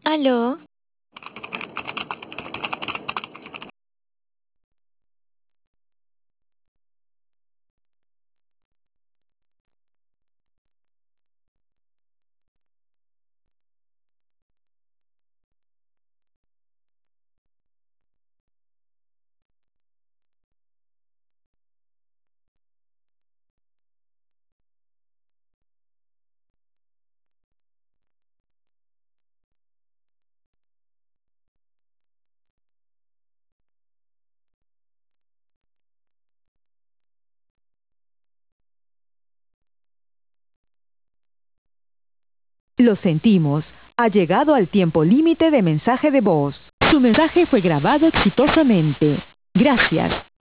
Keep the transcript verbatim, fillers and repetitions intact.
¿Aló? Lo sentimos, ha llegado al tiempo límite de mensaje de voz. Su mensaje fue grabado exitosamente. Gracias.